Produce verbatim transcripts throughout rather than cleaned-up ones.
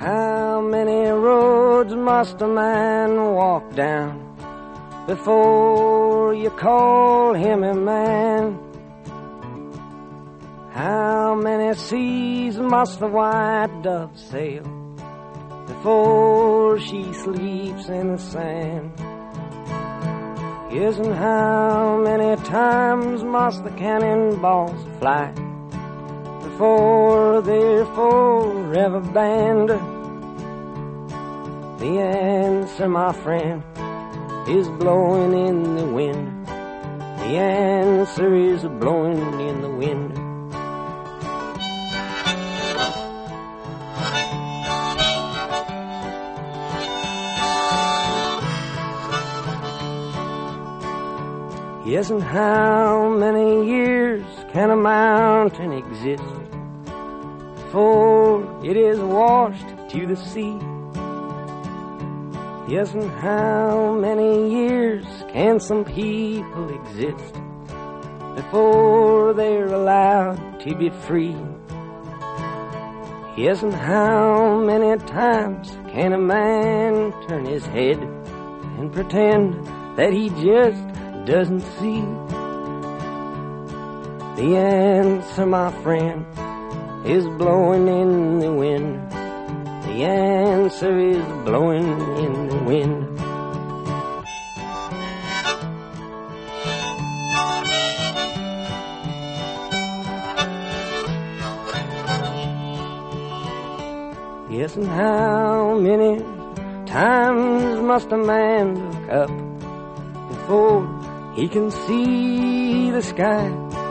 How many roads must a man walk down before you call him a man? How many seas must the white dove sail before she sleeps in the sand? Yes, and how many times must the cannonballs fly before they're forever banned? The answer, my friend, is blowing in the wind. The answer is blowing in the wind. Yes, and how many years can a mountain exist before it is washed to the sea? Yes, and how many years can some people exist before they're allowed to be free? Yes, and how many times can a man turn his head and pretend that he just doesn't see? The answer, my friend, is blowing in the wind. The answer is blowing in the wind. Yes, and how many times must a man look up before he can see the sky?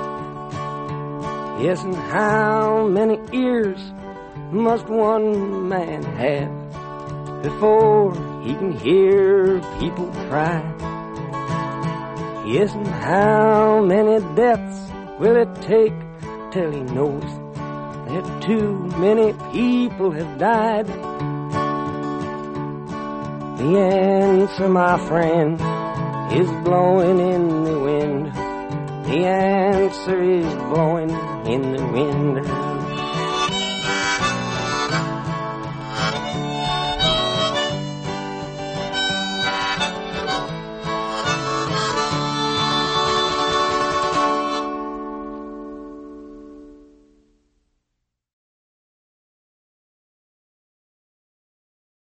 Yes, and how many ears must one man have before he can hear people cry? Yes, and how many deaths will it take till he knows that too many people have died? The answer, my friend, is blowing in the wind. The answer is blowing in the wind.